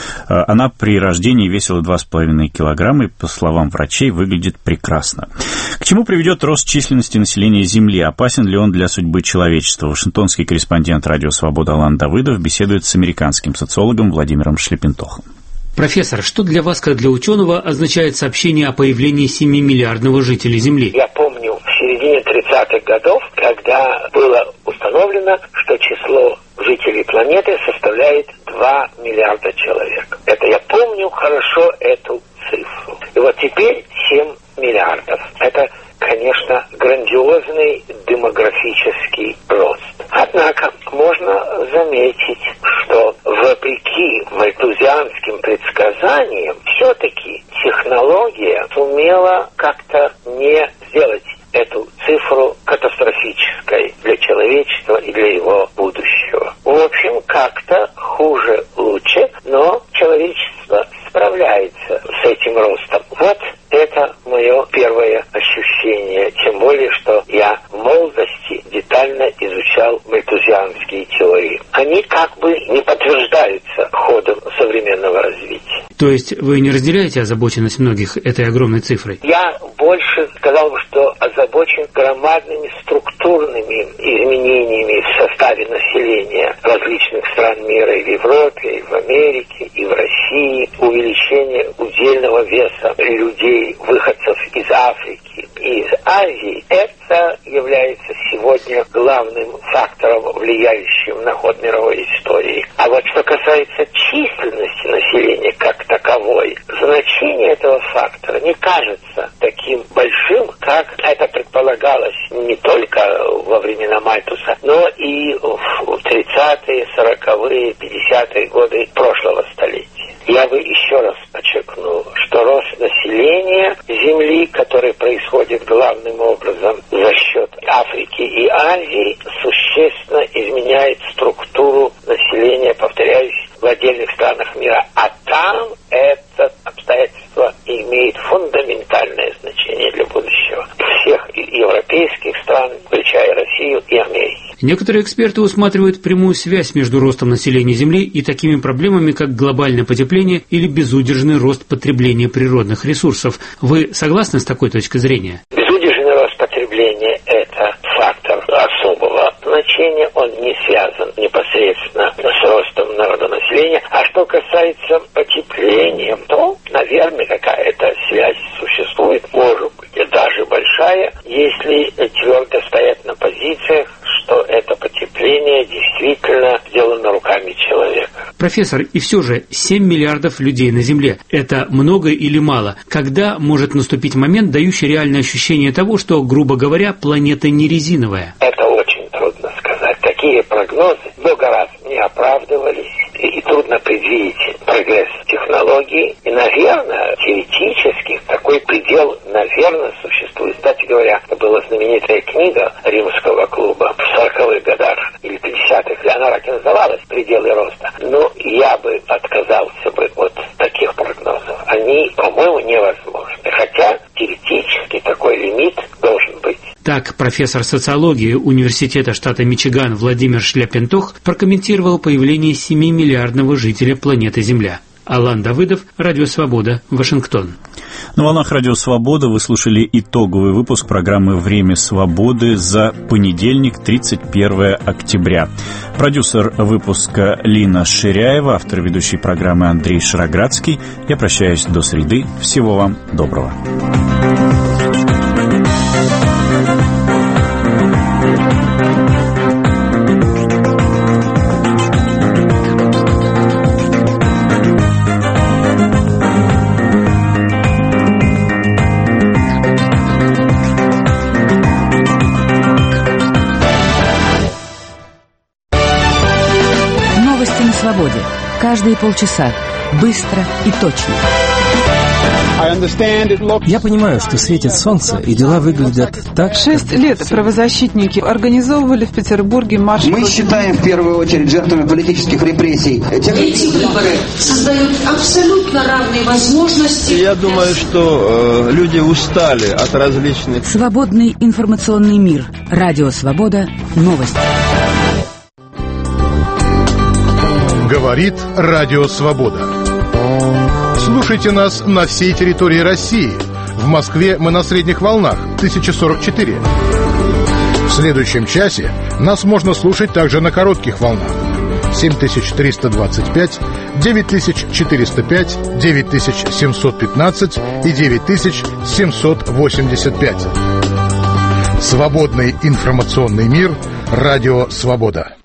Она при рождении весила 2,5 килограмма и, по словам врачей, выглядит прекрасно. К чему приведет рост численности населения Земли? Опасен ли он для судьбы человечества? Вашингтонский корреспондент Радио Свобода Алан Давыдов беседует с американским социологом Владимиром Шлепентохом. Профессор, что для вас, как для ученого, означает сообщение о появлении 7-миллиардного жителя Земли? Я помню в середине 30-х годов, когда было установлено, что число жителей планеты составляет 2 миллиарда человек. Это я помню хорошо эту цифру. И вот теперь 7 миллиардов. Это, конечно, грандиозный демографический рост. Однако можно заметить, что вопреки мальтузианским предсказаниям, все-таки технология сумела как-то не сделать эту цифру катастрофической для человечества и для его будущего. В общем, как-то хуже лучше, но человечество справляется с этим ростом. Вот это мое первое ощущение, тем более, что я в молодости детально изучал мальтузианские теории. Они как бы не подтверждаются ходом современного развития. То есть вы не разделяете озабоченность многих этой огромной цифрой? Я больше сказал бы, что озабочен громадными структурными изменениями в составе населения различных стран мира, и в Европе, и в Америке, и в России, увеличение удельного веса людей, выходцев из Африки и из Азии. Это является сегодня главным фактором, влияющим на ход мировой истории. А вот что касается численности населения как таковой, значение этого фактора не кажется таким большим, как это предполагалось не только во времена Мальтуса, но и в 30-е, 40-е, 50-е годы прошлого столетия. Я бы еще раз подчеркнул, что рост населения Земли, который происходит главным образом за счет Африки и Азии, существенно изменяет структуру населения, повторяюсь, в отдельных странах мира. А там это обстоятельство имеет фундаментальное значение для будущего всех европейских стран, включая Россию и Америку. Некоторые эксперты усматривают прямую связь между ростом населения Земли и такими проблемами, как глобальное потепление или безудержный рост потребления природных ресурсов. Вы согласны с такой точкой зрения? Безудержный рост потребления – это фактор особого значения, он не связан непосредственно с ростом народонаселения. А что касается потепления, то, наверное, какая-то связь существует, может быть, даже большая, если твердо стоять на позициях, что это потепление действительно сделано руками человека. Профессор, и все же 7 миллиардов людей на Земле – это много или мало? Когда может наступить момент, дающий реальное ощущение того, что, грубо говоря, планета не резиновая? Это очень трудно сказать. Такие прогнозы много раз не оправдывались, и трудно предвидеть прогресс технологий. И, наверное, теоретически такой предел, наверное, существует. Кстати говоря, была знаменитая книга Римского клуба в 40-х годах или 50-х, и она так и называлась «Пределы роста». Но я бы отказался бы от таких прогнозов. Они, по-моему, невозможны. Хотя теоретически такой лимит должен быть. Так, профессор социологии Университета штата Мичиган Владимир Шляпентох прокомментировал появление 7-миллиардного жителя планеты Земля. Алан Давыдов, Радио Свобода, Вашингтон. На волнах Радио Свобода вы слушали итоговый выпуск программы «Время свободы» за понедельник, 31 октября. Продюсер выпуска Лина Ширяева, автор ведущей программы Андрей Шароградский. Я прощаюсь до среды. Всего вам доброго. Каждые полчаса. Быстро и точно. Я понимаю, что светит солнце, и дела выглядят так... 6 лет правозащитники организовывали в Петербурге марш... Мы считаем в первую очередь жертвами политических репрессий. Эти выборы создают абсолютно равные возможности. Я думаю, что люди устали от различных... Свободный информационный мир. Радио Свобода. Новости. Говорит Радио Свобода. Слушайте нас на всей территории России. В Москве мы на средних волнах 1044. В следующем часе нас можно слушать также на коротких волнах 7325, 9405, 9715 и 9785. Свободный информационный мир. Радио Свобода.